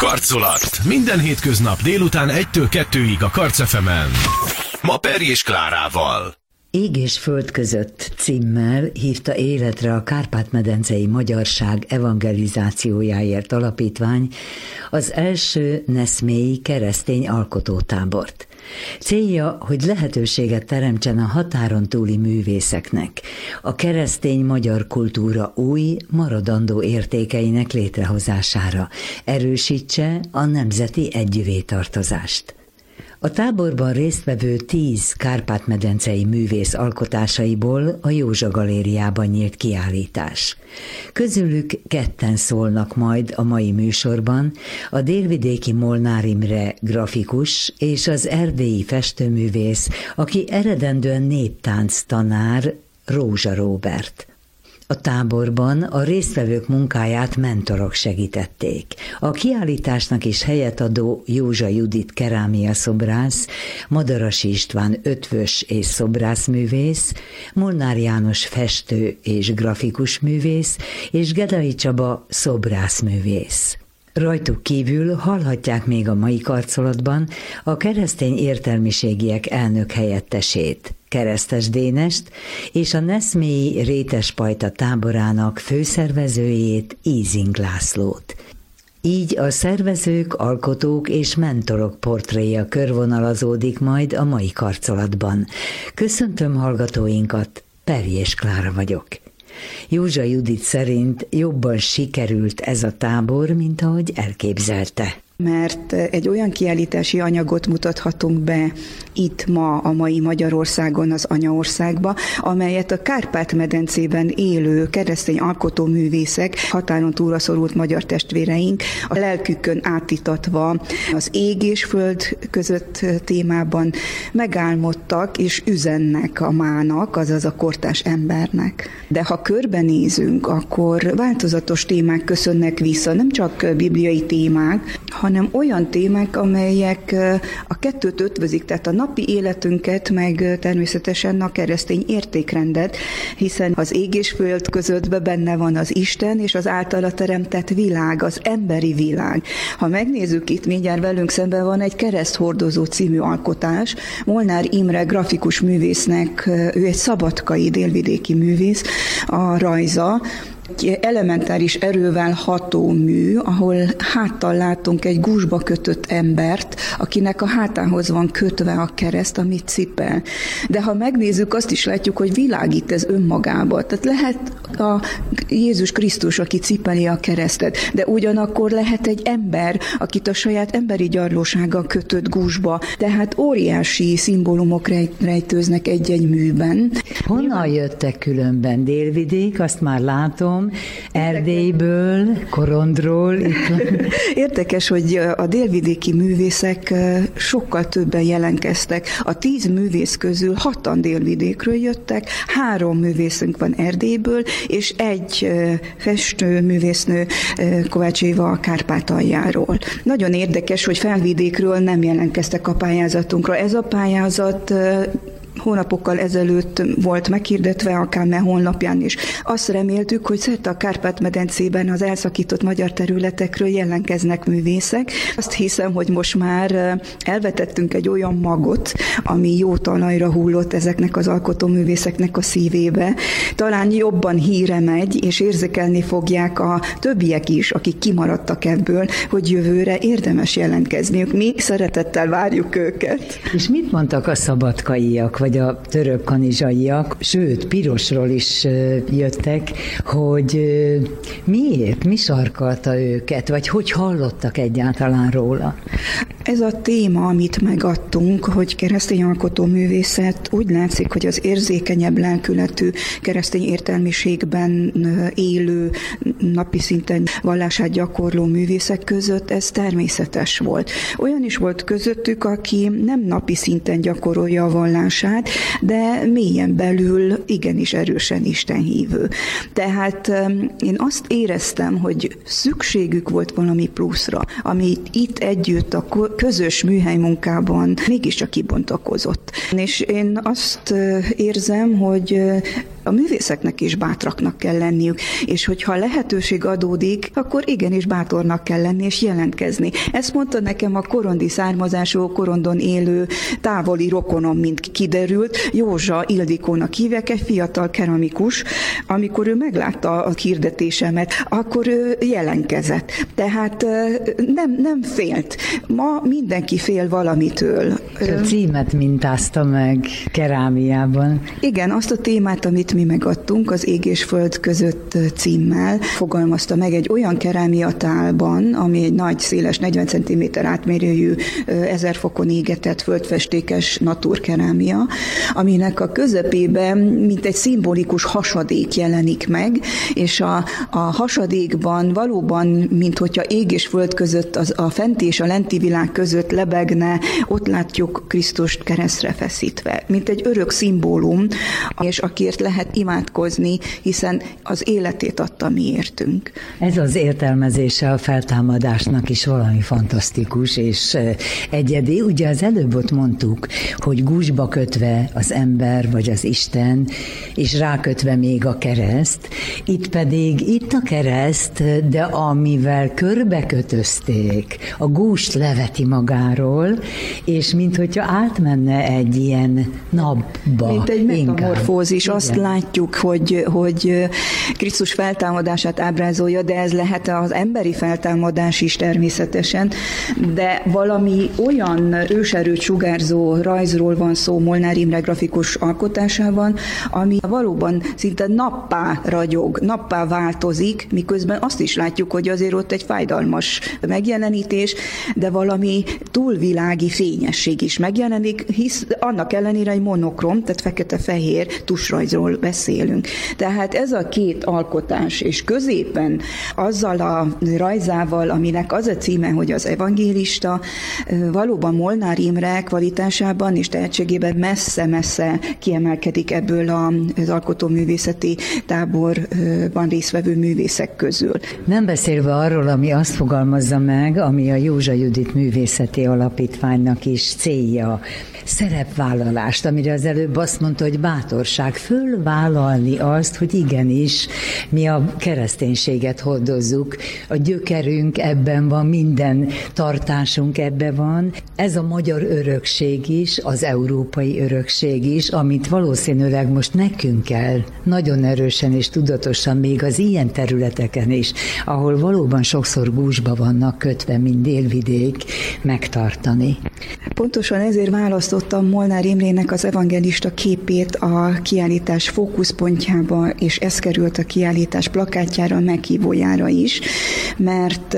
Karcolat. Minden hétköznap délután 1-től 2-ig a Karc FM-en. Ma Peri és Klárával. Ég és föld között címmel hívta életre a Kárpát-medencei Magyarság evangelizációjáért alapítvány az első neszmélyi keresztény alkotótábort. Célja, hogy lehetőséget teremtsen a határon túli művészeknek, a keresztény magyar kultúra új, maradandó értékeinek létrehozására, erősítse a nemzeti együvétartozást. A táborban résztvevő 10 kárpát-medencei művész alkotásaiból a Józsa Galériában nyílt kiállítás. Közülük 2 szólnak majd a mai műsorban, a délvidéki Molnár Imre grafikus és az erdélyi festőművész, aki eredendően néptánc tanár, Rózsa Róbert. A táborban a résztvevők munkáját mentorok segítették. A kiállításnak is helyet adó Józsa Judit kerámiaszobrász, Madarasi István ötvös és szobrászművész, Molnár János festő és grafikus művész, és Gedai Csaba szobrászművész. Rajtuk kívül hallhatják még a mai karcolatban a keresztény értelmiségiek elnök helyettesét, Keresztes Dénest, és a neszmélyi Rétespajta táborának főszervezőjét, Ízing Lászlót. Így a szervezők, alkotók és mentorok portréja körvonalazódik majd a mai karcolatban. Köszöntöm hallgatóinkat, Peri és Klára vagyok. Józsa Judit szerint jobban sikerült ez a tábor, mint ahogy elképzelte. Mert egy olyan kiállítási anyagot mutathatunk be itt ma a mai Magyarországon, az anyaországba, amelyet a Kárpát-medencében élő keresztény alkotóművészek, határon túlra szorult magyar testvéreink a lelkükön átítatva az ég és föld között témában megálmodtak és üzennek a mának, azaz a kortárs embernek. De ha körbenézünk, akkor változatos témák köszönnek vissza, nem csak bibliai témák, hanem olyan témák, amelyek a kettőt ötvözik, tehát a napi életünket, meg természetesen a keresztény értékrendet, hiszen az ég és föld között benne van az Isten és az általa teremtett világ, az emberi világ. Ha megnézzük, itt mindjárt velünk szemben van egy Kereszthordozó című alkotás, Molnár Imre grafikus művésznek, ő egy szabadkai délvidéki művész, a rajza, egy elementáris erővel ható mű, ahol háttal látunk egy gúzsba kötött embert, akinek a hátához van kötve a kereszt, amit cipel. De ha megnézzük, azt is látjuk, hogy világít ez önmagába. Tehát lehet a Jézus Krisztus, aki cipeli a keresztet, de ugyanakkor lehet egy ember, akit a saját emberi gyarlósággal kötött gúzsba. Tehát óriási szimbólumok rejtőznek egy-egy műben. Honnan jöttek különben? Délvidék, azt már látom, Erdélyből, Korondról. Érdekes, hogy a délvidéki művészek sokkal többen jelentkeztek. A 10 művész közül 6-an délvidékről jöttek, 3 művészünk van Erdélyből, és 1 festőművésznő, Kovács Éva a Kárpátaljáról. Nagyon érdekes, hogy felvidékről nem jelentkeztek a pályázatunkra. Ez a pályázat hónapokkal ezelőtt volt meghirdetve a KME honlapján is. Azt reméltük, hogy szerte a Kárpát-medencében az elszakított magyar területekről jelentkeznek művészek. Azt hiszem, hogy most már elvetettünk egy olyan magot, ami jó talajra hullott ezeknek az alkotóművészeknek a szívébe. Talán jobban híre megy, és érzékelni fogják a többiek is, akik kimaradtak ebből, hogy jövőre érdemes jelentkezniük. Mi szeretettel várjuk őket. És mit mondtak a szabadkaiak, vagy a törökkanizsaiak, sőt, Pirosról is jöttek, hogy miért, mi sarkalta őket, vagy hogy hallottak egyáltalán róla? Ez a téma, amit megadtunk, hogy keresztény alkotóművészet, úgy látszik, hogy az érzékenyebb lelkületű keresztény értelmiségben élő, napi szinten vallását gyakorló művészek között ez természetes volt. Olyan is volt közöttük, aki nem napi szinten gyakorolja a vallását, de mélyen belül igenis erősen istenhívő. Tehát én azt éreztem, hogy szükségük volt valami pluszra, amit itt együtt a közös műhelymunkában mégiscsak kibontakozott. És én azt érzem, hogy A művészeknek is bátraknak kell lenniük, és hogyha lehetőség adódik, akkor igenis bátornak kell lenni és jelentkezni. Ezt mondta nekem a korondi származású, Korondon élő távoli rokonom, mint kiderült, Józsa Ildikónak hívják, egy fiatal keramikus. Amikor ő meglátta a hirdetésemet, akkor ő jelentkezett. Tehát nem félt. Ma mindenki fél valamitől. A címet mintázta meg kerámiában. Igen, azt a témát, amit mi megadtunk, az Ég és Föld között címmel fogalmazta meg egy olyan kerámiatálban, ami egy nagy, széles, 40 cm átmérőjű, 1000 fokon égetett földfestékes naturkerámia, aminek a közepében mint egy szimbolikus hasadék jelenik meg, és a hasadékban valóban, mint hogyha ég és föld között, a fenti és a lenti világ között lebegne, ott látjuk Krisztust keresztre feszítve, mint egy örök szimbólum, és akiért lehet imádkozni, hiszen az életét adta miértünk. Ez az értelmezése a feltámadásnak is valami fantasztikus és egyedi. Ugye az előbb ott mondtuk, hogy gúzsba kötve az ember vagy az Isten, és rákötve még a kereszt. Itt pedig a kereszt, de amivel körbekötözték, a gúzst leveti magáról, és minthogyha átmenne egy ilyen napba. Mint egy metamorfózis. Azt látjuk, hogy Krisztus feltámadását ábrázolja, de ez lehet az emberi feltámadás is természetesen, de valami olyan őserőt sugárzó rajzról van szó Molnár Imre grafikus alkotásában, ami valóban szinte nappá ragyog, nappá változik, miközben azt is látjuk, hogy azért ott egy fájdalmas megjelenítés, de valami túlvilági fényesség is megjelenik, hisz annak ellenére egy monokrom, tehát fekete-fehér tusrajzról beszélünk. Tehát ez a két alkotás, és középen azzal a rajzával, aminek az a címe, hogy az evangélista, valóban Molnár Imre kvalitásában és tehetségében messze-messze kiemelkedik ebből az alkotóművészeti táborban résztvevő művészek közül. Nem beszélve arról, ami azt fogalmazza meg, ami a Józsa Judit Művészeti Alapítványnak is célja, szerepvállalást, amire az előbb azt mondta, hogy bátorság fölvállalni azt, hogy igenis mi a kereszténységet hordozzuk, a gyökerünk ebben van, minden tartásunk ebben van. Ez a magyar örökség is, az európai örökség is, amit valószínűleg most nekünk kell nagyon erősen és tudatosan még az ilyen területeken is, ahol valóban sokszor gúzsba vannak kötve, mint Délvidék, megtartani. Pontosan ezért választottam Molnár Imrének az evangélista képét a kiállítás fókuszpontjába, és ez került a kiállítás plakátjára, meghívójára is, mert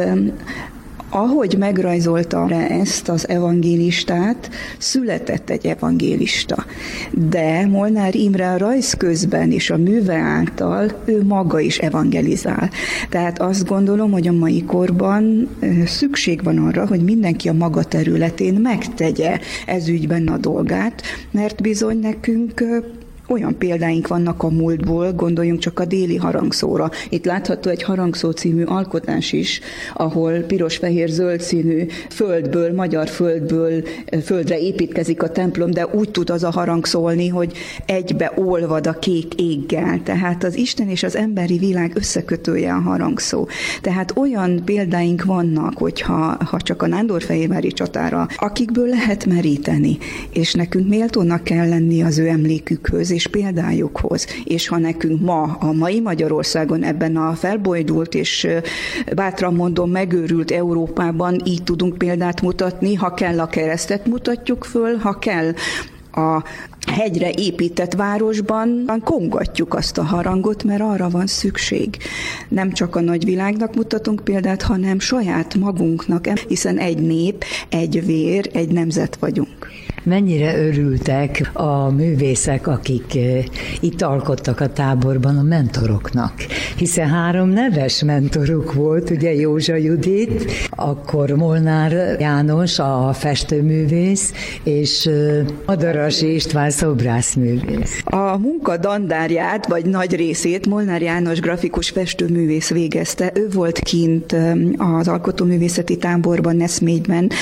ahogy megrajzolta ezt az evangélistát, született egy evangélista. De Molnár Imre a rajz közben és a műve által ő maga is evangelizál. Tehát azt gondolom, hogy a mai korban szükség van arra, hogy mindenki a maga területén megtegye ez ügyben a dolgát, mert bizony nekünk olyan példáink vannak a múltból, gondoljunk csak a déli harangszóra. Itt látható egy harangszó című alkotás is, ahol piros-fehér-zöld színű földből, magyar földre építkezik a templom, de úgy tud az a harang szólni, hogy egybe olvad a kék éggel. Tehát az Isten és az emberi világ összekötője a harangszó. Tehát olyan példáink vannak, hogyha csak a nándorfehérvári csatára, akikből lehet meríteni, és nekünk méltónak kell lenni az ő emlékükhöz, és példájukhoz. És ha nekünk ma, a mai Magyarországon, ebben a felbojdult és bátran mondom megőrült Európában így tudunk példát mutatni, ha kell a keresztet mutatjuk föl, ha kell a hegyre épített városban kongatjuk azt a harangot, mert arra van szükség. Nem csak a nagyvilágnak mutatunk példát, hanem saját magunknak, hiszen egy nép, egy vér, egy nemzet vagyunk. Mennyire örültek a művészek, akik itt alkottak a táborban, a mentoroknak. Hiszen 3 neves mentoruk volt, ugye Józsa Judit, akkor Molnár János, a festőművész, és Adarasi István szobrászművész. A munka dandárját, vagy nagy részét Molnár János grafikus festőművész végezte. Ő volt kint az alkotóművészeti táborban, Neszményben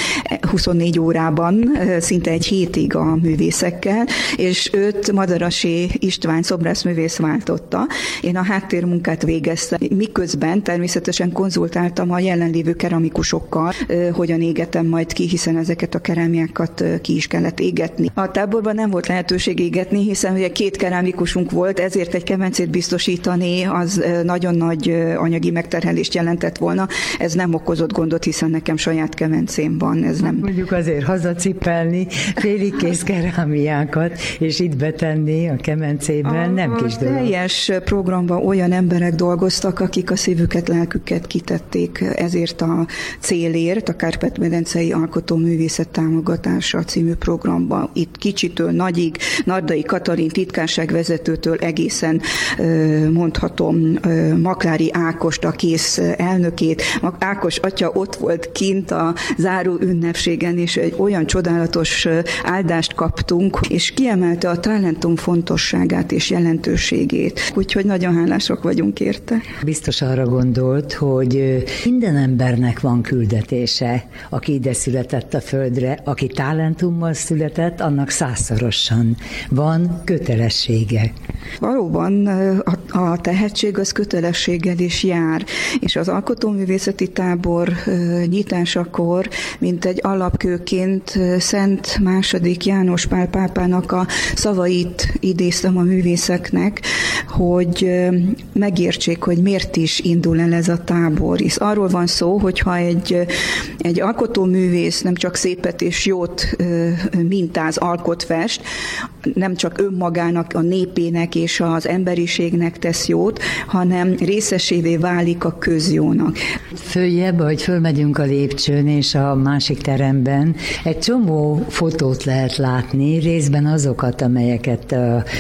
24 órában, szinte egy hétig a művészekkel, és őt Madarasi István szobrászművész váltotta. Én a háttérmunkát végeztem, miközben természetesen konzultáltam a jelenlévő keramikusokkal, hogyan égetem majd ki, hiszen ezeket a kerámiákat ki is kellett égetni. A táborban nem volt lehetőség égetni, hiszen ugye 2 kerámikusunk volt, ezért egy kemencét biztosítani az nagyon nagy anyagi megterhelést jelentett volna. Ez nem okozott gondot, hiszen nekem saját kemencém van. Ez nem... Mondjuk azért hazacipelni félig kész kerámiákat, és itt betenni a kemencében nem kis dolog. A teljes programban olyan emberek dolgoztak, akik a szívüket, lelküket kitették ezért a célért, a Kárpát-medencei Alkotóművészet Támogatása című programban. Itt kicsitől nagyig, Nardai Katalin titkárságvezetőtől egészen mondhatom Maklári Ákost, a KÉSZ elnökét. Ákos atya ott volt kint a záró ünnepségen, és egy olyan csodálatos áldást kaptunk, és kiemelte a talentum fontosságát és jelentőségét. Úgyhogy nagyon hálások vagyunk érte. Biztos arra gondolt, hogy minden embernek van küldetése, aki ide született a földre, aki talentummal született, annak 100-szorosan van kötelessége. Valóban a tehetség az kötelességgel is jár, és az alkotóművészeti tábor nyitásakor, mint egy alapkőként Szent II. János Pál pápának a szavait idéztem a művészeknek, hogy megértsék, hogy miért is indul el ez a tábor. Hisz arról van szó, hogyha egy alkotóművész nem csak szépet és jót mintáz, alkot, fest, nem csak önmagának, a népének és az emberiségnek tesz jót, hanem részesévé válik a közjónak. Följebb, ahogy fölmegyünk a lépcsőn és a másik teremben, egy csomó fotót lehet látni, részben azokat, amelyeket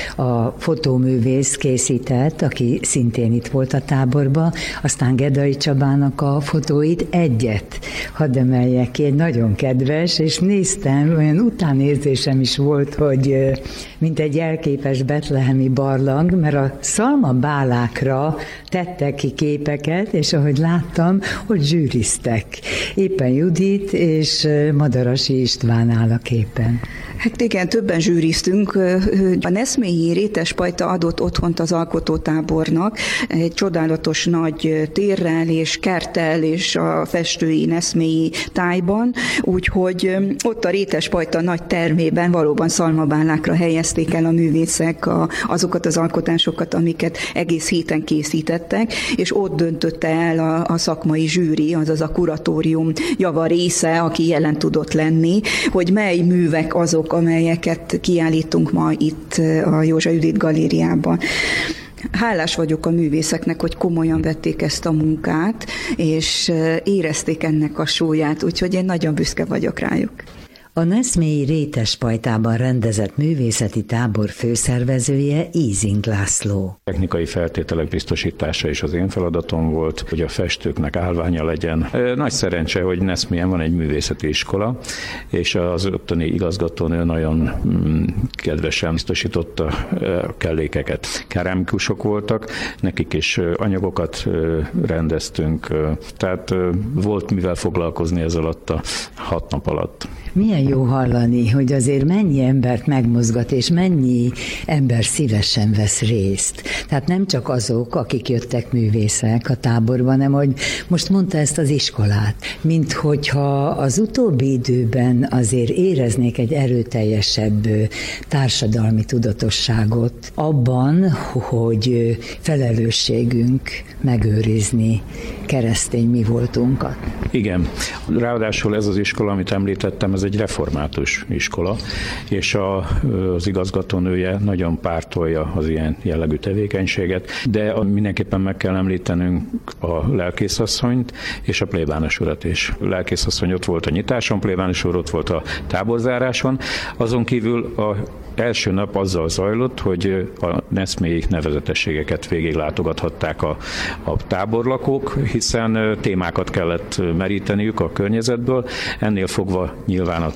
a fotóművész készített, aki szintén itt volt a táborban, aztán Gedai Csabának a fotóit, egyet hadd emeljek ki, egy nagyon kedves, és néztem, olyan utánérzésem is volt, hogy mint egy jelképes betlehemi barlang, mert a szalmabálákra tettek ki képeket, és ahogy láttam, hogy zsűriztek. Éppen Judit és Madarasi István áll a képen. Hát igen, többen zsűriztünk. A Neszmélyi Rétespajta adott otthont az alkotótábornak, egy csodálatos nagy térrel és kerttel és a festői Neszmélyi tájban, úgyhogy ott a Rétespajta nagy termében valóban szalmabálákra helyezték el a művészek azokat az alkotásokat, amiket egész héten készítettek, és ott döntötte el a szakmai zsűri, azaz a kuratórium java része, aki jelen tudott lenni, hogy mely művek azok, amelyeket kiállítunk ma itt a Józsa Judit galériában. Hálás vagyok a művészeknek, hogy komolyan vették ezt a munkát, és érezték ennek a súlyát, úgyhogy én nagyon büszke vagyok rájuk. A Neszmélyi Rétespajtában rendezett művészeti tábor főszervezője Ízing László. Technikai feltételek biztosítása is az én feladatom volt, hogy a festőknek állványa legyen. Nagy szerencse, hogy Neszmélyen van egy művészeti iskola, és az ottani igazgatónő nagyon kedvesen biztosította a kellékeket. Kerámikusok voltak, nekik is anyagokat rendeztünk, tehát volt mivel foglalkozni ez alatt a 6 nap alatt. Milyen jó hallani, hogy azért mennyi embert megmozgat, és mennyi ember szívesen vesz részt. Tehát nem csak azok, akik jöttek művészek a táborban, hanem hogy most mondta ezt az iskolát, mint hogyha az utóbbi időben azért éreznék egy erőteljesebb társadalmi tudatosságot abban, hogy felelősségünk megőrizni keresztény mi voltunkat. Igen, ráadásul ez az iskola, amit említettem, ez egy református iskola, és az igazgatónője nagyon pártolja az ilyen jellegű tevékenységet, de mindenképpen meg kell említenünk a lelkészasszonyt és a plébános urat is. A lelkészasszony ott volt a nyitáson, plébános úr ott volt a táborzáráson, azon kívül a első nap azzal zajlott, hogy a neszmélyi nevezetességeket végiglátogathatták a táborlakók, hiszen témákat kellett meríteniük a környezetből, ennél fogva nyilván a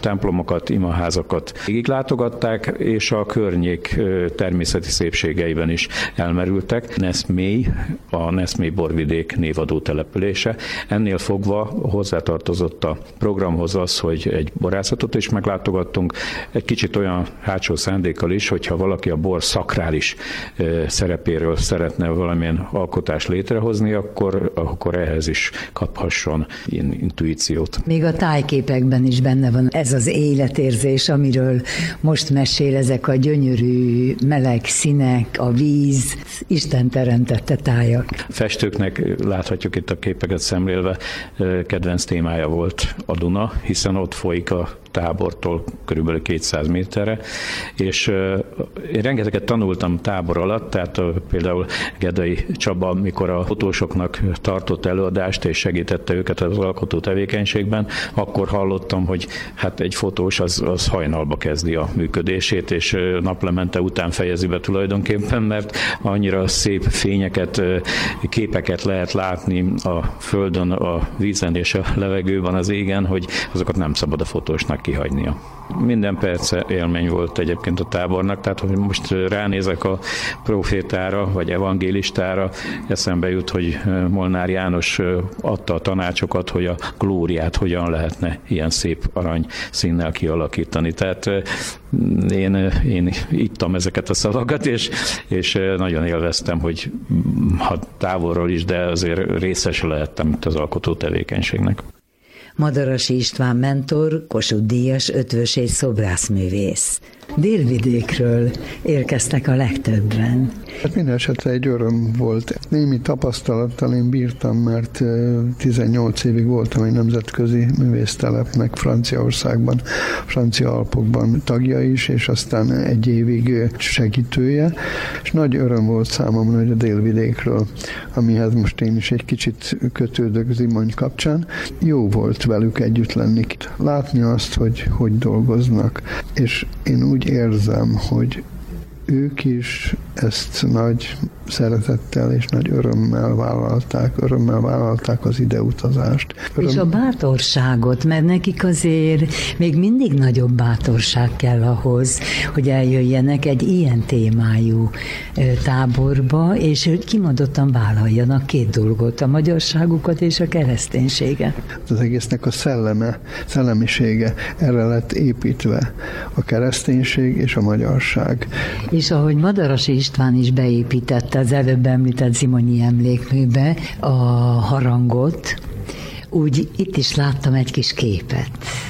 templomokat, imaházakat végiglátogatták, és a környék természeti szépségeiben is elmerültek. Neszmély, a Neszmély borvidék névadó települése. Ennél fogva hozzátartozott a programhoz az, hogy egy borászatot is meglátogattunk, egy kicsit olyan hátsó szándékkal is, hogyha valaki a bor szakrális szerepéről szeretne valamilyen alkotást létrehozni, akkor ehhez is kaphasson intuíciót. Még a tájképekben is benne van ez az életérzés, amiről most mesél, ezek a gyönyörű meleg színek, a víz, Isten teremtette tájak. Festőknek láthatjuk itt a képeket szemlélve, kedvenc témája volt a Duna, hiszen ott folyik a tábortól körülbelül 200 méterre, és én rengeteget tanultam tábor alatt, tehát például Gedai Csaba, mikor a fotósoknak tartott előadást és segítette őket az alkotó tevékenységben, akkor hallottam, hogy hát egy fotós az hajnalba kezdi a működését, és naplemente után fejezi be tulajdonképpen, mert annyira szép fényeket, képeket lehet látni a földön, a vízen és a levegőben, az égen, hogy azokat nem szabad a fotósnak kihagynia. Minden perce élmény volt egyébként a tábornak, tehát hogy most ránézek a profétára, vagy evangélistára, eszembe jut, hogy Molnár János adta a tanácsokat, hogy a glóriát hogyan lehetne ilyen szép arany színnel kialakítani. Tehát én ittam ezeket a szavakat, és nagyon élveztem, hogy távolról is, de azért részes lehettem itt az alkotó tevékenységnek. Madarasi István mentor, Kossuth-díjas ötvös és szobrászművész. Délvidékről érkeztek a legtöbben. Hát minden esetre egy öröm volt. Némi tapasztalattal én bírtam, mert 18 évig voltam egy nemzetközi művésztelepnek Franciaországban, Francia Alpokban tagja is, és aztán egy évig segítője, és nagy öröm volt számomra, hogy a Délvidékről, amihez most én is egy kicsit kötődök Zimony kapcsán, jó volt velük együtt lenni, látni azt, hogy dolgoznak, és én úgy érzem, hogy ők is ezt nagy szeretettel és nagy örömmel vállalták az ideutazást. És a bátorságot, mert nekik azért még mindig nagyobb bátorság kell ahhoz, hogy eljöjjenek egy ilyen témájú táborba, és hogy kimondottan vállaljanak két dolgot, a magyarságukat és a kereszténységet. Az egésznek a szellemisége erre lett építve, a kereszténység és a magyarság. És ahogy Madarasi István is beépítette az előbb említett Zimonyi emlékműbe a harangot, úgy itt is láttam egy kis képet,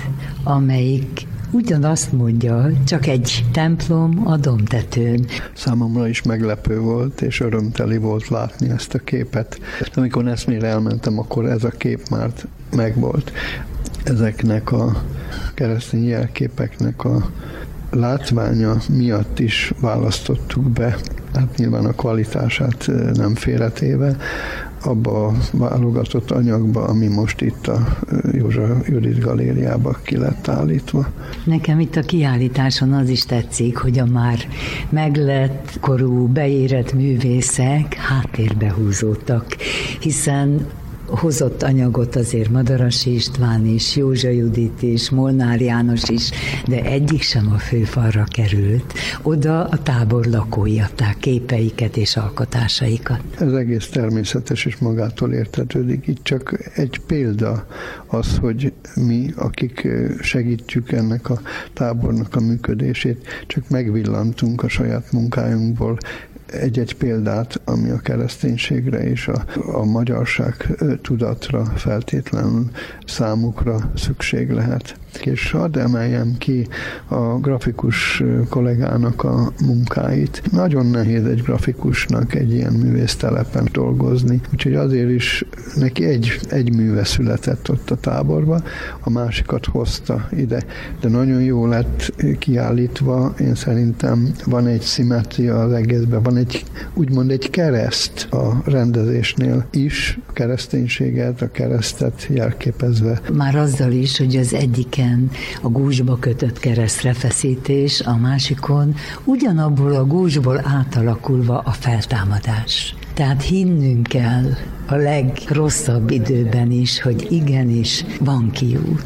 amelyik ugyanazt mondja, csak egy templom a domtetőn. Számomra is meglepő volt, és örömteli volt látni ezt a képet. Amikor Neszmére elmentem, akkor ez a kép már megvolt. Ezeknek a keresztény jelképeknek a látványa miatt is választottuk be, hát nyilván a kvalitását nem félretéve, abba a válogatott anyagba, ami most itt a Józsa Judit galériába ki lett állítva. Nekem itt a kiállításon az is tetszik, hogy a már meglett korú, beérett művészek háttérbe húzódtak, hiszen hozott anyagot azért Madarasi István is, Józsa Judit is, Molnár János is, de egyik sem a főfalra került. Oda a tábor lakói adták képeiket és alkotásaikat. Ez egész természetes és magától értetődik. Itt csak egy példa az, hogy mi, akik segítjük ennek a tábornak a működését, csak megvillantunk a saját munkájunkból egy-egy példát, ami a kereszténységre és a magyarság tudatra feltétlenül számukra szükség lehet. És hadd emeljem ki a grafikus kollégának a munkáit. Nagyon nehéz egy grafikusnak egy ilyen művésztelepen dolgozni, úgyhogy azért is neki egy műve született ott a táborba, a másikat hozta ide, de nagyon jó lett kiállítva, én szerintem van egy szimmetria az egészben, van úgymond egy kereszt a rendezésnél is, a kereszténységet, a keresztet jelképezve. Már azzal is, hogy az egyiken a gúzsba kötött keresztrefeszítés, a másikon ugyanabból a gúzsból átalakulva a feltámadás. Tehát hinnünk kell a legrosszabb időben is, hogy igenis van kiút.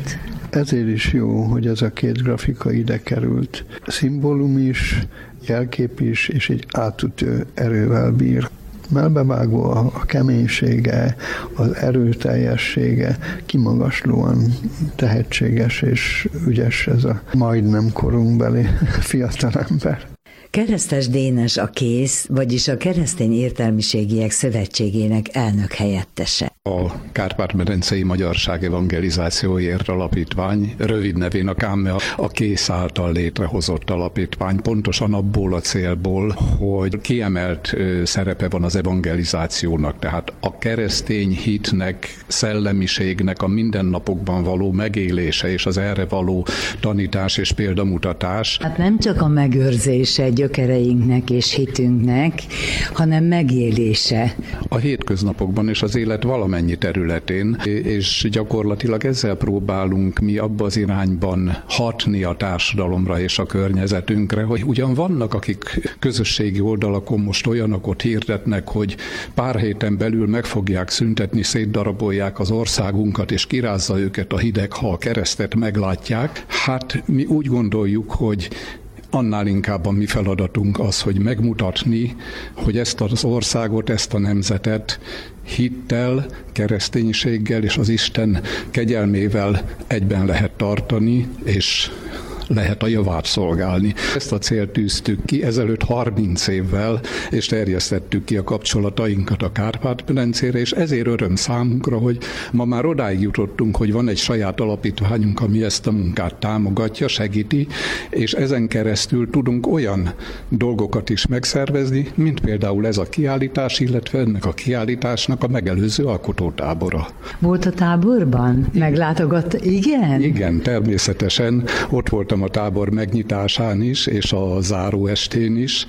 Ezért is jó, hogy ez a két grafika ide került. Szimbólum is, jelkép is, és egy átütő erővel bír. Melbevágó a keménysége, az erőteljessége, kimagaslóan tehetséges és ügyes ez a majdnem korunkbeli fiatalember. Keresztes Dénes a KÉSZ, vagyis a Keresztény Értelmiségiek Szövetségének elnök helyettese. A Kárpát-medencei Magyarság Evangelizációért Alapítvány, rövid nevén a KÁME, a KÉSZ által létrehozott alapítvány, pontosan abból a célból, hogy kiemelt szerepe van az evangelizációnak, tehát a keresztény hitnek, szellemiségnek a mindennapokban való megélése és az erre való tanítás és példamutatás. Hát nem csak a megőrzése gyökereinknek és hitünknek, hanem megélése. A hétköznapokban és az élet valamennyi területén, és gyakorlatilag ezzel próbálunk mi abba az irányban hatni a társadalomra és a környezetünkre, hogy ugyan vannak, akik közösségi oldalakon most olyanokot hirdetnek, hogy pár héten belül meg fogják szüntetni, szétdarabolják az országunkat, és kirázza őket a hideg, ha a keresztet meglátják. Hát mi úgy gondoljuk, hogy annál inkább a mi feladatunk az, hogy megmutatni, hogy ezt az országot, ezt a nemzetet hittel, kereszténységgel és az Isten kegyelmével egyben lehet tartani, és lehet a javát szolgálni. Ezt a célt tűztük ki ezelőtt 30 évvel, és terjesztettük ki a kapcsolatainkat a Kárpát-medencére, és ezért öröm számunkra, hogy ma már odáig jutottunk, hogy van egy saját alapítványunk, ami ezt a munkát támogatja, segíti, és ezen keresztül tudunk olyan dolgokat is megszervezni, mint például ez a kiállítás, illetve ennek a kiállításnak a megelőző alkotótábora. Volt a táborban? Meglátogat? Igen? Igen, természetesen. Ott voltam a tábor megnyitásán is, és a záróestén is,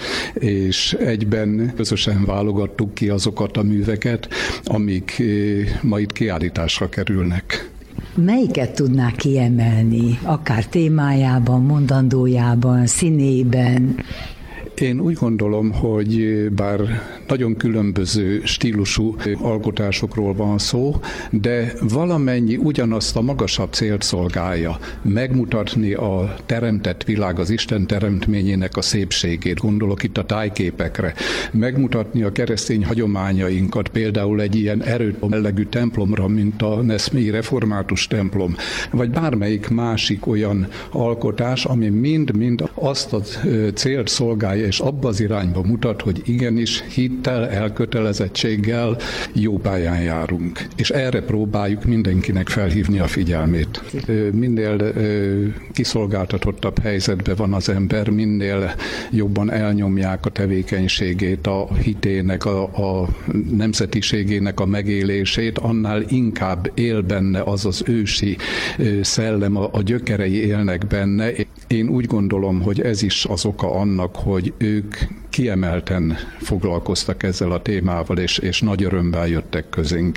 és egyben közösen válogattuk ki azokat a műveket, amik ma itt kiállításra kerülnek. Melyiket tudnák kiemelni? Akár témájában, mondandójában, színében? Én úgy gondolom, hogy bár nagyon különböző stílusú alkotásokról van szó, de valamennyi ugyanazt a magasabb célt szolgálja. Megmutatni a teremtett világ, az Isten teremtményének a szépségét, gondolok itt a tájképekre. Megmutatni a keresztény hagyományainkat, például egy ilyen erőtellegű templomra, mint a Neszmélyi Református templom, vagy bármelyik másik olyan alkotás, ami mind-mind azt a célt szolgálja, és abba az irányba mutat, hogy igenis hittel, elkötelezettséggel jó pályán járunk. És erre próbáljuk mindenkinek felhívni a figyelmét. Minél kiszolgáltatottabb helyzetben van az ember, minél jobban elnyomják a tevékenységét, a hitének, a nemzetiségének a megélését, annál inkább él benne az az ősi szellem, a gyökerei élnek benne. Én úgy gondolom, hogy ez is az oka annak, hogy ők kiemelten foglalkoztak ezzel a témával, és nagy örömmel jöttek közénk.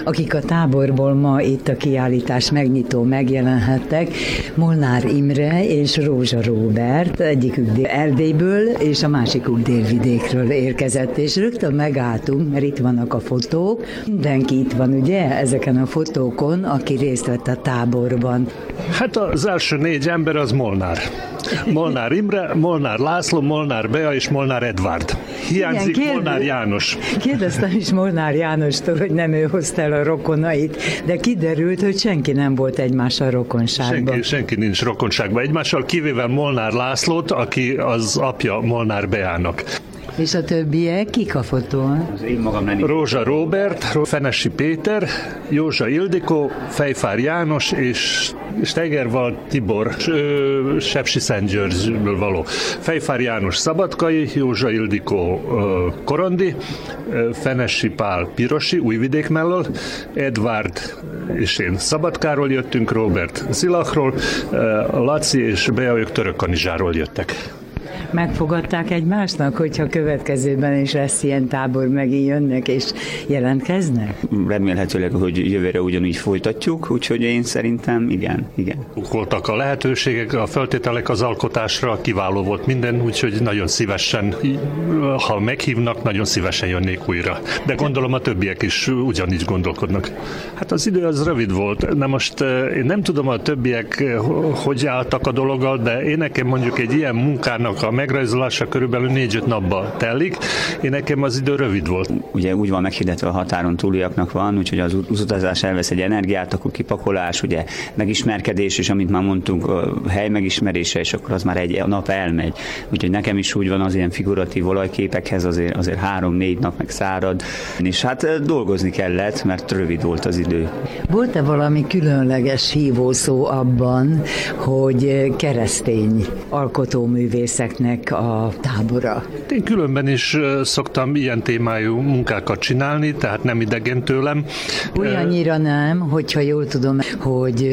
Akik a táborból ma itt a kiállítás megnyitó megjelenhettek, Molnár Imre és Rózsa Róbert, egyikük Erdélyből és a másikuk Délvidékről érkezett, és rögtön megálltunk, mert itt vannak a fotók. Mindenki itt van, ugye, ezeken a fotókon, aki részt vett a táborban. Hát az első 4 ember az Molnár. Molnár Imre, Molnár László, Molnár Bea és Molnár Edvard. Hiányzik Molnár János. Kérdeztem is Molnár Jánostól, hogy nem ő hozta el a rokonait, de kiderült, hogy senki nem volt egymással rokonságban. Senki nincs rokonságban egymással, kivéve Molnár Lászlót, aki az apja Molnár Beának. És a többiek kik a fotón? Rózsa Róbert, Fenesi Péter, Józsa Ildikó, Fejfár János és Stegerwald Tibor, Sepsiszentgyörgyből való. Fejfár János Szabadkai, Józsa Ildikó Korondi, Fenesi Pál Pirosi, Újvidék mellől, Edvard és én Szabadkáról jöttünk, Róbert Zilachról, Laci és Bea, ők Törökkanizsáról jöttek. Megfogadták egymásnak, hogyha következőben is lesz ilyen tábor, megint jönnek és jelentkeznek? Remélhetőleg, hogy jövőre ugyanúgy folytatjuk, úgyhogy én szerintem igen. Voltak a lehetőségek, a feltételek az alkotásra, kiváló volt minden, úgyhogy nagyon szívesen, ha meghívnak, nagyon szívesen jönnék újra. De gondolom a többiek is ugyanígy gondolkodnak. Hát az idő az rövid volt. Na most én nem tudom a többiek hogy álltak a dologgal, de én nekem mondjuk egy ilyen munkának a megrajzolása körülbelül 4-5 napba telik. Én nekem az idő rövid volt. Ugye úgy van meghirdetve, a határon túliaknak van, úgyhogy az utazás elvesz egy energiát, akkor kipakolás, ugye megismerkedés, és amit már mondtunk, a hely megismerése, és akkor az már egy nap elmegy. Úgyhogy nekem is úgy van az ilyen figuratív olajképekhez azért 3-4 nap meg szárad, és hát dolgozni kellett, mert rövid volt az idő. Volt-e valami különleges hívószó abban, hogy keresztény alkotóművészeknek a tábora? Én különben is szoktam ilyen témájú munkákat csinálni, tehát nem idegen tőlem. Olyannyira nem, hogyha jól tudom, hogy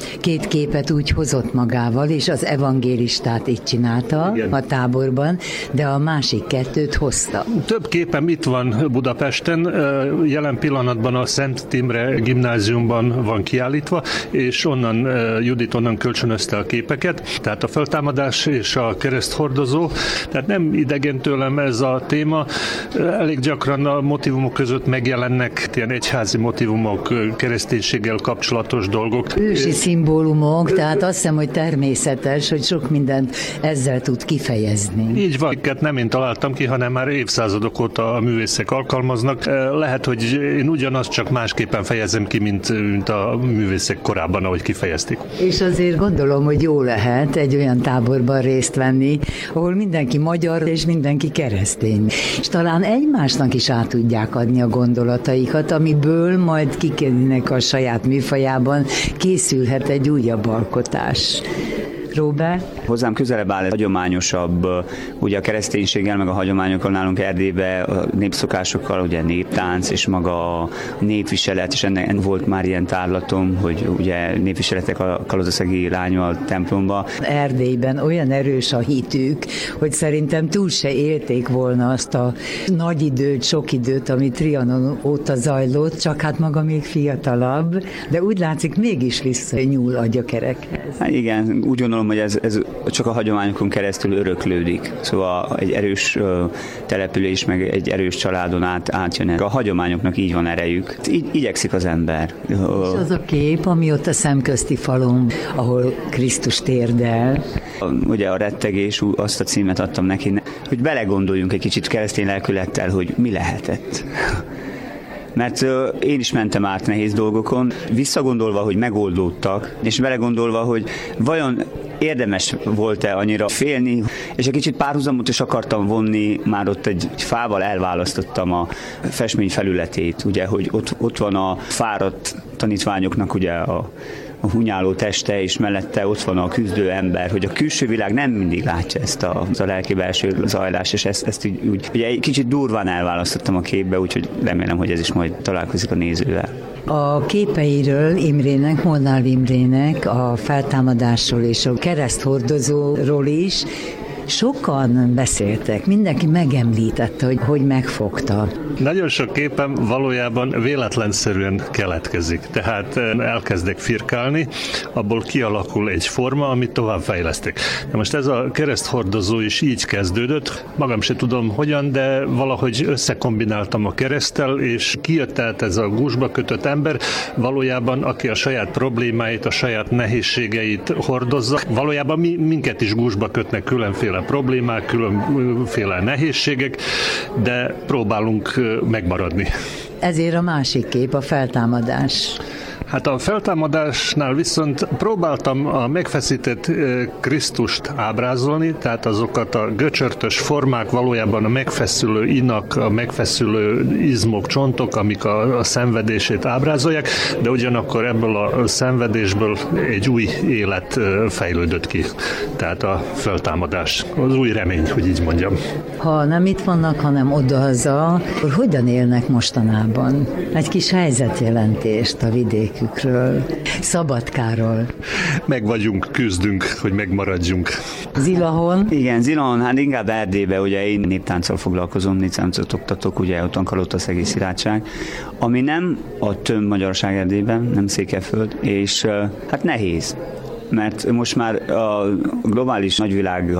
2 képet úgy hozott magával, és az evangélistát itt csinálta. Igen. A táborban, de a másik 2 hozta. Több képem itt van Budapesten, jelen pillanatban a Szent Imre gimnáziumban van kiállítva, és Judit onnan kölcsönözte a képeket, tehát a feltámadás és a kereszthordozó, tehát nem idegen tőlem ez a téma. Elég gyakran a motívumok között megjelennek ilyen egyházi motívumok, kereszténységgel kapcsolatos dolgok. Ősi szimbólumok, tehát azt hiszem, hogy természetes, hogy sok mindent ezzel tud kifejezni. Így van, nem én találtam ki, hanem már évszázadok óta a művészek alkalmaznak. Lehet, hogy én ugyanazt csak másképpen fejezem ki, mint a művészek korábban, ahogy kifejezték. És azért gondolom, hogy jó lehet egy olyan táborban részt venni, ahol mindenki magyar és mindenki keresztény. És talán egymásnak is át tudják adni a gondolataikat, amiből majd kikennek a saját műfajában, készülhet egy újabb alkotás. Robert? Hozzám közelebb áll egy hagyományosabb, ugye a kereszténységgel, meg a hagyományokkal nálunk Erdélybe, a népszokásokkal, ugye néptánc és maga a népviselet, és ennek volt már ilyen tárlatom, hogy ugye népviseletek a kalozaszegi lányval templomba. Erdélyben olyan erős a hitük, hogy szerintem túl se élték volna azt a nagy időt, sok időt, ami Trianon óta zajlott, csak hát maga még fiatalabb, de úgy látszik mégis visszanyúl a gyökerekhez. Hát igen, úgy gondolom, hogy ez csak a hagyományokon keresztül öröklődik. Szóval egy erős település, meg egy erős családon átjön. A hagyományoknak így van erejük. Így igyekszik az ember. És az a kép, ami ott a szemközti falon, ahol Krisztus térdel. Ugye a rettegés, azt a címet adtam neki, hogy belegondoljunk egy kicsit keresztény lelkülettel, hogy mi lehetett. Mert én is mentem át nehéz dolgokon, visszagondolva, hogy megoldódtak, és belegondolva, hogy vajon érdemes volt-e annyira félni, és egy kicsit párhuzamot is akartam vonni, már ott egy fával elválasztottam a festmény felületét, ugye, hogy ott van a fáradt tanítványoknak ugye a hunyáló teste, és mellette ott van a küzdő ember, hogy a külső világ nem mindig látja ezt a lelki belső zajlást, és ezt úgy ugye egy kicsit durván elválasztottam a képbe, úgyhogy remélem, hogy ez is majd találkozik a nézővel. A képeiről Imrének, Molnár Imrének a feltámadásról és a kereszthordozóról is Sokan beszéltek, mindenki megemlítette, hogy megfogta. Nagyon sok képen valójában véletlenszerűen keletkezik. Tehát elkezdek firkálni, abból kialakul egy forma, amit tovább fejlesztek. Na most ez a kereszthordozó is így kezdődött. Magam se tudom hogyan, de valahogy összekombináltam a kereszttel, és kijött át ez a gúzsba kötött ember, valójában aki a saját problémáit, a saját nehézségeit hordozza. Valójában minket is gúzsba kötnek különféle problémák, különféle nehézségek, de próbálunk megmaradni. Ezért a másik kép, a feltámadás. Hát a feltámadásnál viszont próbáltam a megfeszített Krisztust ábrázolni, tehát azokat a göcsörtös formák, valójában a megfeszülő inak, a megfeszülő izmok, csontok, amik a szenvedését ábrázolják, de ugyanakkor ebből a szenvedésből egy új élet fejlődött ki. Tehát a feltámadás, az új remény, hogy így mondjam. Ha nem itt vannak, hanem odahaza, akkor hogyan élnek mostanában? Egy kis helyzetjelentést a vidék Szabadkáról. Meg vagyunk, küzdünk, hogy megmaradjunk. Zilahon? Igen, Zilahon, hát inkább Erdélybe, ugye én néptánccal foglalkozom, néptáncot oktatok, ugye otthon Kalotaszegi Szilágyság, ami nem a több magyarság Erdélyben, nem Székelyföld, és hát nehéz, mert most már a globális nagyvilág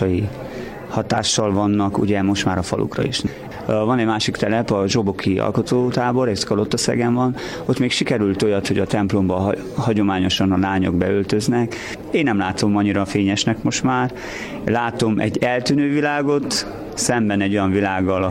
hatással vannak, ugye most már a falukra is. Van egy másik telep, a Zsoboki alkotótábor, ez Kalotaszegen van, ott még sikerült olyat, hogy a templomba hagyományosan a lányok beöltöznek. Én nem látom annyira fényesnek most már. Látom egy eltűnő világot, szemben egy olyan világgal,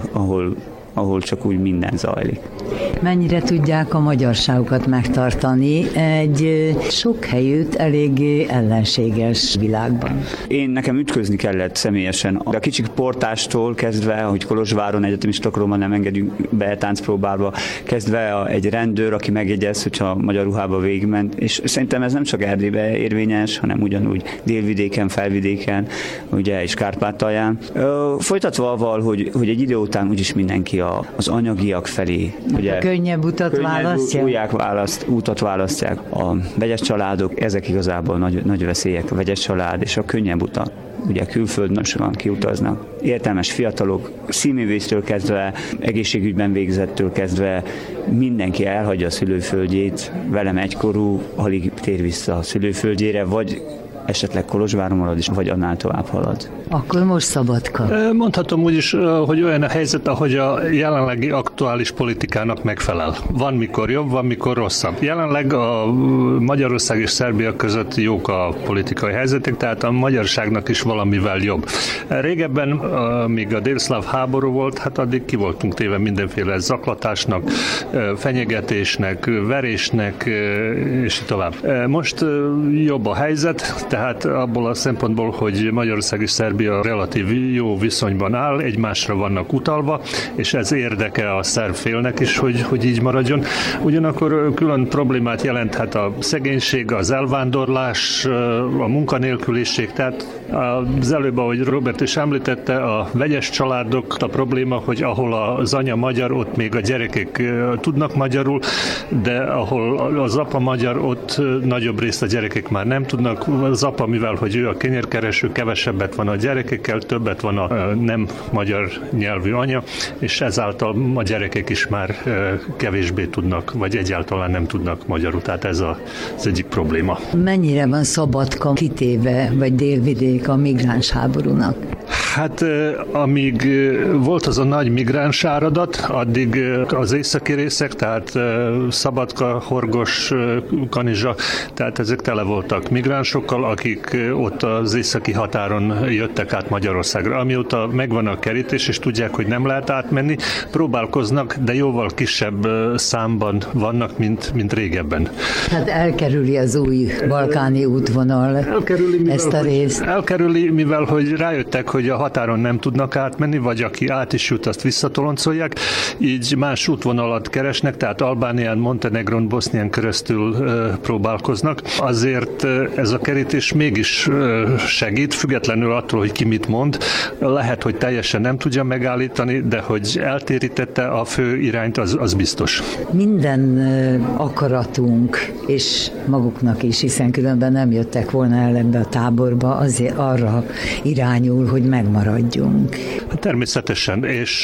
ahol csak úgy minden zajlik. Mennyire tudják a magyarságukat megtartani egy sok helyütt eléggé ellenséges világban? Nekem ütközni kellett személyesen. A kicsik portástól kezdve, hogy Kolozsváron egyetemistakról nem engedünk be táncpróbába, kezdve egy rendőr, aki megjegyez, hogyha magyar ruhába végigment, és szerintem ez nem csak Erdélyben érvényes, hanem ugyanúgy délvidéken, felvidéken, ugye, és Kárpátalján. Folytatva avval, hogy egy idő után úgyis mindenki az anyagiak felé. Ugye, a könnyebb utat választják? Útat választják. A vegyes családok, ezek igazából nagy veszélyek, a vegyes család és a könnyebb utak. Ugye külföldön sokan kiutaznak. Értelmes fiatalok, színművésztől kezdve, egészségügyben végzettől kezdve mindenki elhagyja a szülőföldjét, velem egykorú, alig tér vissza a szülőföldjére, vagy esetleg Kolozsváron marad is, vagy annál tovább halad. Akkor most Szabadka. Mondhatom úgy is, hogy olyan a helyzet, ahogy a jelenlegi aktuális politikának megfelel. Van mikor jobb, van mikor rosszabb. Jelenleg a Magyarország és Szerbia között jók a politikai helyzetek, tehát a magyarságnak is valamivel jobb. Régebben, míg a délszláv háború volt, hát addig ki voltunk téve mindenféle zaklatásnak, fenyegetésnek, verésnek, és így tovább. Most jobb a helyzet, tehát abból a szempontból, hogy Magyarország és Szerbia relatív jó viszonyban áll, egymásra vannak utalva, és ez érdeke a szerb félnek is, hogy így maradjon. Ugyanakkor külön problémát jelenthet a szegénység, az elvándorlás, a munkanélküliség, tehát az előbb, ahogy Robert is említette, a vegyes családok a probléma, hogy ahol az anya magyar, ott még a gyerekek tudnak magyarul, de ahol az apa magyar, ott nagyobb részt a gyerekek már nem tudnak. Az apa, mivel hogy ő a kenyérkereső, kevesebbet van a gyerekekkel, többet van a nem magyar nyelvű anya, és ezáltal a gyerekek is már kevésbé tudnak, vagy egyáltalán nem tudnak magyarul. Tehát ez az egyik probléma. Mennyire van Szabadka kitéve, vagy Délvidék a migráns háborúnak? Hát amíg volt az a nagy migráns áradat, addig az északi részek, tehát Szabadka, Horgos, Kanizsa, tehát ezek tele voltak migránsokkal, akik ott az északi határon jöttek át Magyarországra. Amióta megvan a kerítés, és tudják, hogy nem lehet átmenni, próbálkoznak, de jóval kisebb számban vannak, mint régebben. Hát elkerüli az új balkáni útvonal ezt a részt. Elkerüli, mivel hogy rájöttek, hogy a határon nem tudnak átmenni, vagy aki át is jut, azt visszatoloncolják, így más útvonalat keresnek, tehát Albánián, Montenegron, Bosznián keresztül próbálkoznak. Azért ez a kerítés mégis segít, függetlenül attól, hogy ki mit mond. Lehet, hogy teljesen nem tudja megállítani, de hogy eltérítette a fő irányt, az biztos. Minden akaratunk, és maguknak is, hiszen különben nem jöttek volna el ebbe a táborba, azért arra irányul, hogy megmaradjunk. Természetesen,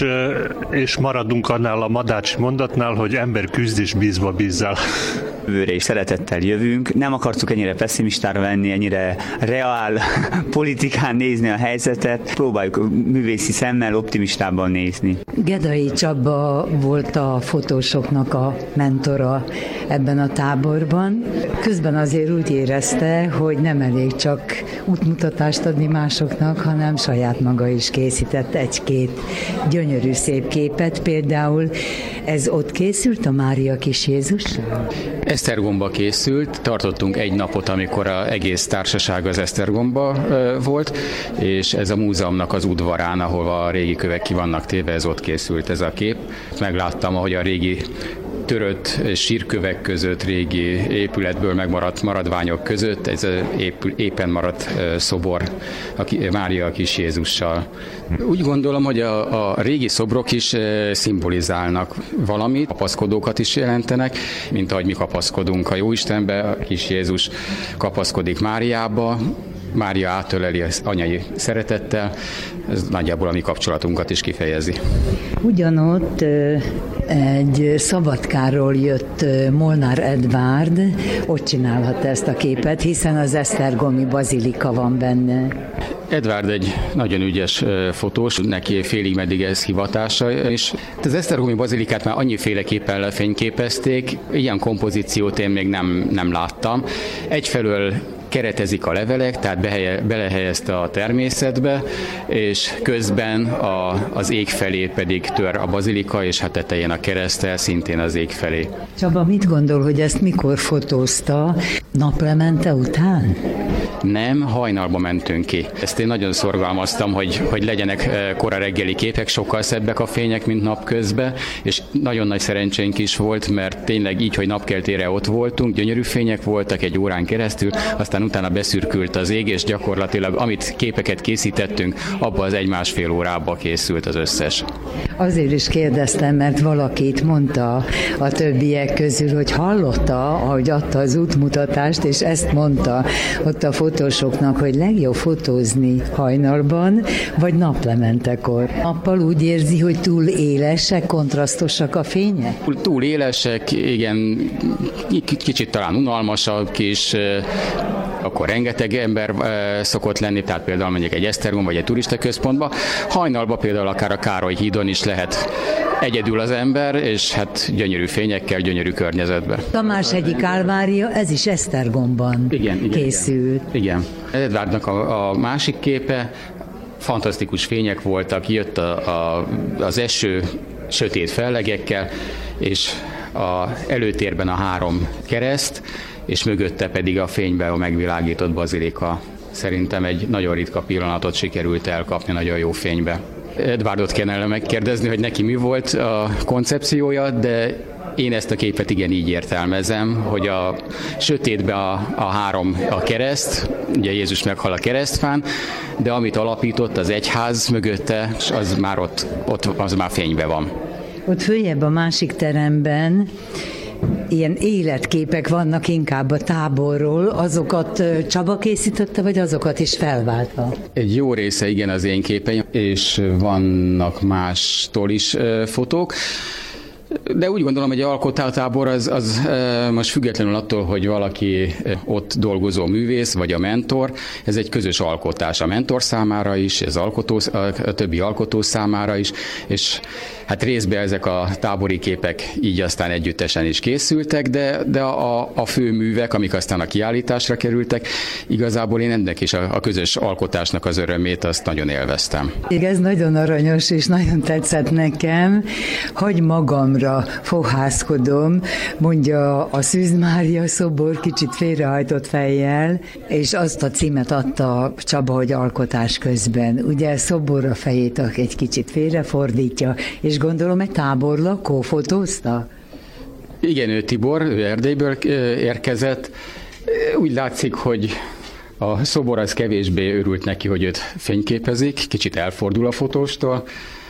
és maradunk annál a Madácsi mondatnál, hogy ember küzd és bízva bízzál. Jövőre is szeretettel jövünk. Nem akartuk ennyire pessimistára lenni, ennyire reál politikán nézni a helyzetet. Próbáljuk művészi szemmel optimistában nézni. Gedai Csaba volt a fotósoknak a mentora ebben a táborban. Közben azért úgy érezte, hogy nem elég csak útmutatást adni másoknak, hanem saját maga is készített egy-két gyönyörű szép képet. Például ez ott készült a Mária Kis Jézussal? Esztergomba készült, tartottunk egy napot, amikor az egész társaság az Esztergomba volt, és ez a múzeumnak az udvarán, ahol a régi kövek ki vannak téve, ez ott készült ez a kép. Megláttam, ahogy a régi törött sírkövek között, régi épületből megmaradt maradványok között, ez éppen maradt szobor Mária Kis Jézussal. Úgy gondolom, hogy a régi szobrok is szimbolizálnak valamit, kapaszkodókat is jelentenek, mint ahogy mi kapaszkodunk a Jóistenbe, a Kis Jézus kapaszkodik Máriába, Mária átöleli az anyai szeretettel, ez nagyjából a mi kapcsolatunkat is kifejezi. Ugyanott egy Szabadkáról jött Molnár Edvárd, ott csinálhatta ezt a képet, hiszen az esztergomi bazilika van benne. Edvárd egy nagyon ügyes fotós, neki félig meddig ez hivatása, és az esztergomi bazilikát már annyiféleképpen lefényképezték, ilyen kompozíciót én még nem láttam. Egyfelől keretezik a levelek, tehát belehelyezte a természetbe, és közben az ég felé pedig tör a bazilika, és hát tetején a kereszttel szintén az ég felé. Csaba, mit gondol, hogy ezt mikor fotózta? Naplemente után? Nem, hajnalba mentünk ki. Ezt én nagyon szorgalmaztam, hogy legyenek kora reggeli képek, sokkal szebbek a fények, mint napközben, és nagyon nagy szerencsénk is volt, mert tényleg így, hogy napkeltére ott voltunk, gyönyörű fények voltak egy órán keresztül, aztán utána beszürkült az ég, és gyakorlatilag amit képeket készítettünk, abba az 1-1,5 órába készült az összes. Azért is kérdeztem, mert valakit mondta a többiek közül, hogy hallotta, ahogy adta az útmutatást, és ezt mondta ott a fotósoknak, hogy legjobb fotózni hajnalban, vagy naplementekor. Nappal úgy érzi, hogy túl élesek, kontrasztosak a fények? Túl élesek, igen, kicsit talán unalmasak is, akkor rengeteg ember szokott lenni, tehát például mondjuk egy Esztergom vagy egy turistaközpontban. Hajnalban például akár a Károly hídon is lehet egyedül az ember, és hát gyönyörű fényekkel, gyönyörű környezetben. Tamás-hegyi Kálvária, ez is Esztergomban készült. Igen. Edvárdnak a másik képe, fantasztikus fények voltak, jött az eső sötét fellegekkel, és előtérben a 3 kereszt, és mögötte pedig a fényben a megvilágított bazilika. Szerintem egy nagyon ritka pillanatot sikerült elkapni nagyon jó fénybe. Edvárdot kellene megkérdezni, hogy neki mi volt a koncepciója, de én ezt a képet igen így értelmezem, hogy a sötétben a 3 a kereszt, ugye Jézus meghal a keresztfán, de amit alapított az egyház mögötte, az már ott az már fényben van. Ott följebb a másik teremben ilyen életképek vannak inkább a táborról, azokat Csaba készítette, vagy azokat is felváltva? Egy jó része igen az én képeim, és vannak mástól is fotók. De úgy gondolom, hogy egy alkotótábor az most függetlenül attól, hogy valaki ott dolgozó művész, vagy a mentor, ez egy közös alkotás a mentor számára is, a többi alkotó számára is, és hát részben ezek a tábori képek így aztán együttesen is készültek, de a fő művek, amik aztán a kiállításra kerültek, igazából én ennek is a közös alkotásnak az örömét azt nagyon élveztem. Ez nagyon aranyos, és nagyon tetszett nekem, hogy magamról szoborra fohászkodom, mondja a Szűz Mária szobor kicsit félrehajtott fejjel, és azt a címet adta Csaba, hogy alkotás közben. Ugye szoborra fejét egy kicsit félrefordítja, és gondolom egy táborlakó fotózta? Igen, ő Tibor, ő Erdélyből érkezett. Úgy látszik, hogy a szobor az kevésbé örült neki, hogy őt fényképezik, kicsit elfordul a fotóstól,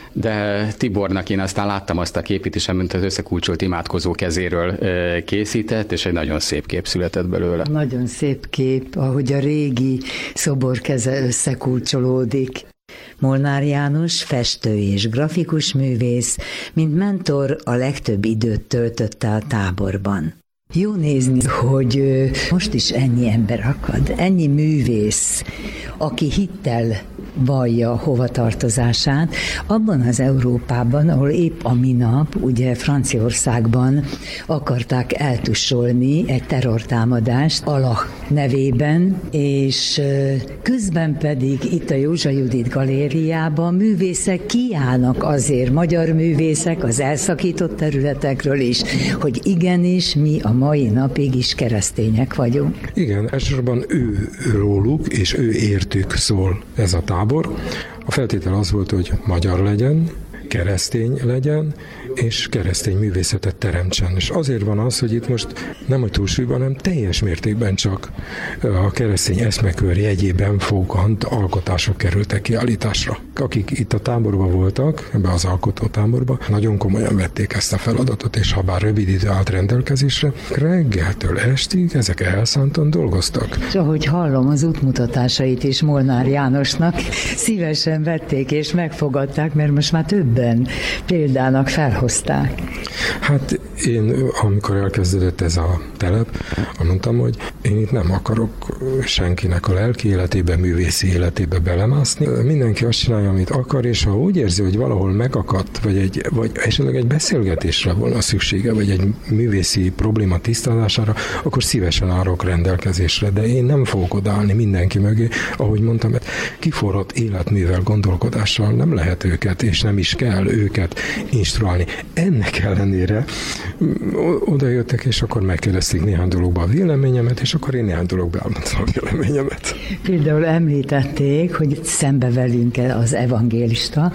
de Tibornak én aztán láttam azt a képét is, amit az összekulcsolt imádkozó kezéről készített, és egy nagyon szép kép született belőle. Nagyon szép kép, ahogy a régi szobor keze összekulcsolódik. Molnár János festő és grafikus művész, mint mentor a legtöbb időt töltötte a táborban. Jó nézni, hogy most is ennyi ember akad, ennyi művész, aki hittel vallja hovatartozását, abban az Európában, ahol épp a minap, ugye Franciaországban akarták eltussolni egy terrortámadást Allah nevében, és közben pedig itt a Józsa Judit galériában művészek kiállnak azért, magyar művészek az elszakított területekről is, hogy igenis mi a mai napig is keresztények vagyunk. Igen, elsősorban ő róluk és ő értük szól ez a tábor. A feltétel az volt, hogy magyar legyen, keresztény legyen, és keresztény művészetet teremtsen. És azért van az, hogy itt most nem a túlsúlyban, hanem teljes mértékben csak a keresztény eszmekör jegyében fogant alkotások kerültek kiállításra. Akik itt a táborban voltak, ebbe az alkotó táborban, nagyon komolyan vették ezt a feladatot, és ha bár rövid idő állt rendelkezésre, reggeltől estig ezek elszántan dolgoztak. És ahogy hallom, az útmutatásait is Molnár Jánosnak szívesen vették és megfogadták, mert most már többen példának felhozták. Hát én, amikor elkezdődött ez a telep, mondtam, hogy én itt nem akarok senkinek a lelki életébe, művészi életébe belemászni. Mindenki azt csinálja, amit akar, és ha úgy érzi, hogy valahol megakadt, vagy esetleg egy beszélgetésre volna szüksége, vagy egy művészi probléma tisztázására, akkor szívesen állok rendelkezésre, de én nem fogok odaállni mindenki mögé, ahogy mondtam, mert kiforrott életművel, gondolkodással nem lehet őket, és nem is kell őket instruálni. Ennek ellenére oda jöttek, és akkor megkérdezték néhány dologba a véleményemet, és akkor én néhány dologba elmondtam a véleményemet. Például említették, hogy szembe velünk az evangélista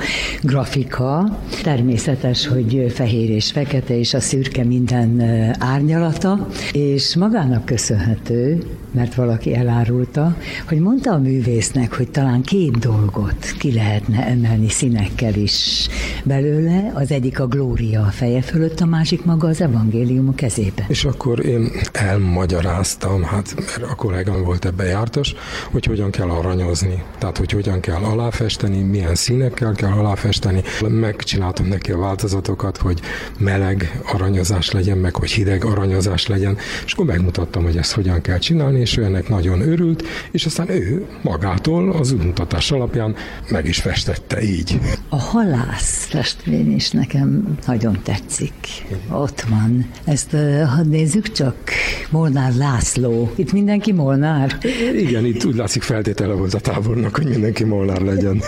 grafika. Természetes, hogy fehér és fekete, és a szürke minden árnyalata, és magának köszönhető, mert valaki elárulta, hogy mondta a művésznek, hogy talán két dolgot ki lehetne emelni színekkel is belőle, az egyik a glória a feje fölött, a másik maga az evangélium a kezébe. És akkor én elmagyaráztam, mert a kollégám volt ebbe jártas, hogy hogyan kell aranyozni, tehát hogy hogyan kell aláfesteni, milyen színekkel kell aláfesteni. Megcsináltam neki a változatokat, hogy meleg aranyozás legyen, meg hogy hideg aranyozás legyen, és akkor megmutattam, hogy ezt hogyan kell csinálni, és ő ennek nagyon örült, és aztán ő magától az útmutatás alapján meg is festette így. A halász festmény is nekem nagyon tetszik. Ott van. Ezt hadd nézzük csak. Molnár László. Itt mindenki Molnár? Igen, itt úgy látszik feltétele volt a tábornak, hogy mindenki Molnár legyen.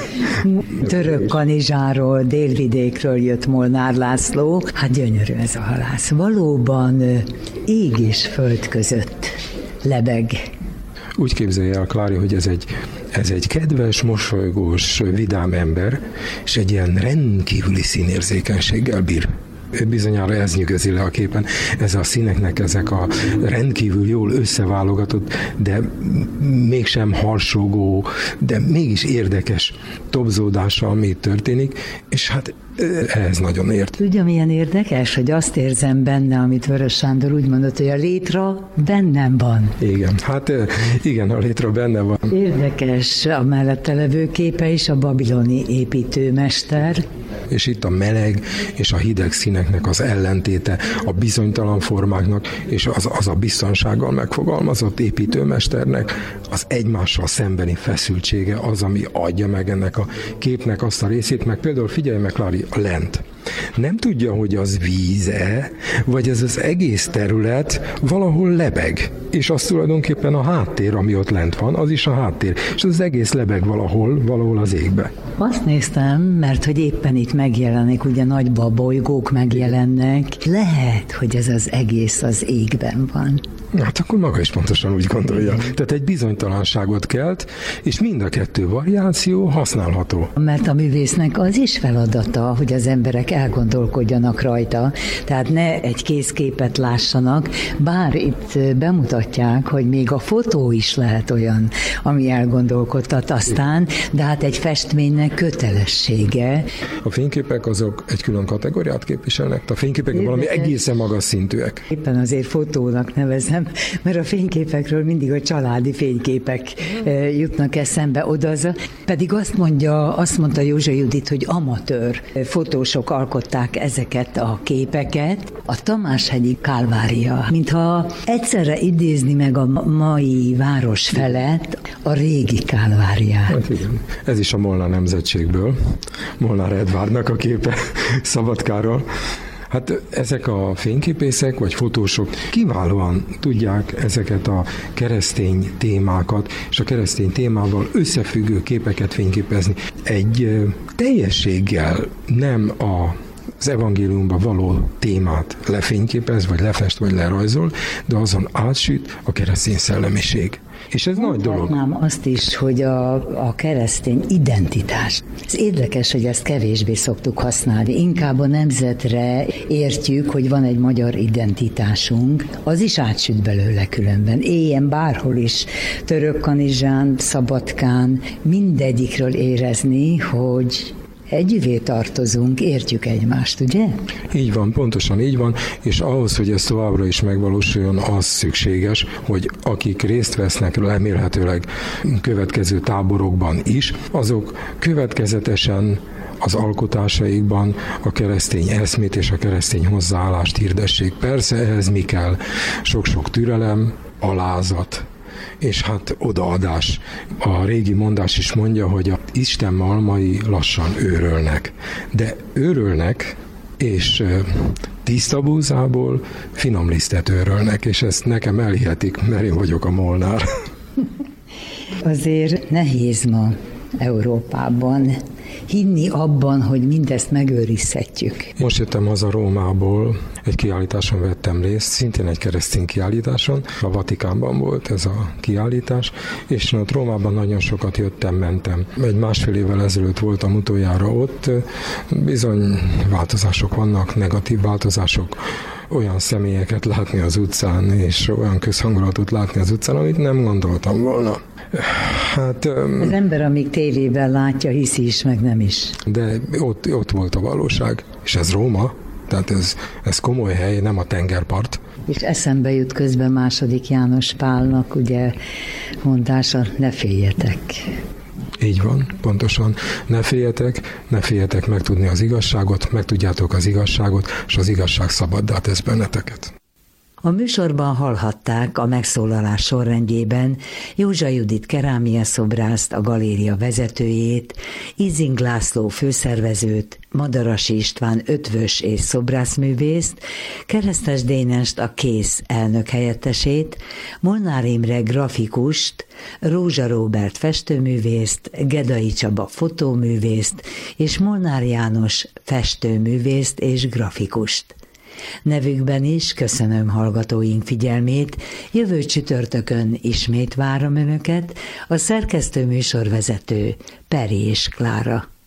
Török Kanizsáról, délvidékről jött Molnár László. Hát gyönyörű ez a halász. Valóban ég és föld között lebeg. Úgy képzelje el, Klári, hogy ez egy kedves, mosolygós, vidám ember, és egy ilyen rendkívüli színérzékenységgel bír. Bizonyára ez nyűgözi le a képen. Ez a színeknek ezek a rendkívül jól összeválogatott, de mégsem harsogó, de mégis érdekes tobzódása, ami történik, és hát ez nagyon ért. Tudja, milyen érdekes, hogy azt érzem benne, amit Vörös Sándor úgy mondott, hogy a létra bennem van. Igen, hát igen, a létra benne van. Érdekes a mellette levő képe is, a babiloni építőmester. És itt a meleg és a hideg színeknek az ellentéte, a bizonytalan formáknak, és az a biztonsággal megfogalmazott építőmesternek az egymással szembeni feszültsége az, ami adja meg ennek a képnek azt a részét, meg például figyelj meg, Klári, a lent. Nem tudja, hogy az víz-e, vagy ez az egész terület valahol lebeg. És az tulajdonképpen a háttér, ami ott lent van, az is a háttér. És az egész lebeg valahol az égbe. Azt néztem, mert hogy éppen itt megjelenik, ugye nagyba bolygók megjelennek. Lehet, hogy ez az egész az égben van. Hát akkor maga is pontosan úgy gondolja. Tehát egy bizonytalanságot kelt, és mind a kettő variáció használható. Mert a művésznek az is feladata, hogy az emberek elgondolkodjanak rajta, tehát ne egy készképet lássanak, bár itt bemutatják, hogy még a fotó is lehet olyan, ami elgondolkodtat aztán, de hát egy festménynek kötelessége. A fényképek azok egy külön kategóriát képviselnek, a fényképek valami egészen magas szintűek. Éppen azért fotónak nevezem, mert a fényképekről mindig a családi fényképek jutnak eszembe odaza. Pedig azt mondta Józsa Judit, hogy amatőr fotósok alkották ezeket a képeket. A Tamáshegyi Kálvária, mintha egyszerre idézni meg a mai város felett a régi Kálváriát. Hát igen. Ez is a Molnár nemzetségből, Molnár Edvardnak a képe Szabadkáról. Hát ezek a fényképészek vagy fotósok kiválóan tudják ezeket a keresztény témákat és a keresztény témával összefüggő képeket fényképezni. Egy teljességgel nem az evangéliumban való témát lefényképez, vagy lefest, vagy lerajzol, de azon átsüt a keresztény szellemiség. És ez nagy dolog. Mondhatnám azt is, hogy a keresztény identitás. Ez érdekes, hogy ezt kevésbé szoktuk használni. Inkább a nemzetre értjük, hogy van egy magyar identitásunk. Az is átsüt belőle különben. Éljen bárhol is. Törökkanizsán, Szabadkán, mindegyikről érezni, hogy együvé tartozunk, értjük egymást, ugye? Így van, pontosan így van, és ahhoz, hogy ez továbbra is megvalósuljon, az szükséges, hogy akik részt vesznek remélhetőleg következő táborokban is, azok következetesen az alkotásaikban a keresztény eszmét és a keresztény hozzáállást hirdessék. Persze ehhez mi kell? Sok-sok türelem, alázat, és hát odaadás. A régi mondás is mondja, hogy a Isten malmai lassan őrölnek. De őrölnek, és tiszta búzából finom lisztet őrölnek, és ezt nekem elhihetik, mert én vagyok a Molnár. Azért nehéz ma Európában hinni abban, hogy mindezt megőrizhetjük. Most jöttem haza Rómából, egy kiállításon vettem részt, szintén egy keresztény kiállításon, a Vatikánban volt ez a kiállítás, és ott Rómában nagyon sokat mentem. Egy másfél évvel ezelőtt voltam utoljára ott, bizony változások vannak, negatív változások, olyan személyeket látni az utcán, és olyan közhangulatot látni az utcán, amit nem gondoltam volna. Hát, az ember, amíg tévében látja, hiszi is, meg nem is. De ott volt a valóság, és ez Róma, tehát ez komoly hely, nem a tengerpart. És eszembe jut közben II. János Pálnak ugye mondása, ne féljetek. Így van, pontosan. Ne féljetek megtudni az igazságot, megtudjátok az igazságot, és az igazság szabaddá tesz benneteket. A műsorban hallhatták a megszólalás sorrendjében Józsa Judit kerámiaszerobrászt, a galéria vezetőjét, Izing László főszervezőt, Madarasi István ötvös és szobrászművészt, Keresztes Dénest, a KÉSZ elnök helyettesét, Molnár Imre grafikust, Rózsa Róbert festőművészt, Gedai Csaba fotóművészt és Molnár János festőművészt és grafikust. Nevükben is köszönöm hallgatóink figyelmét, jövő csütörtökön ismét várom Önöket, a szerkesztő műsorvezető Peri és Klára.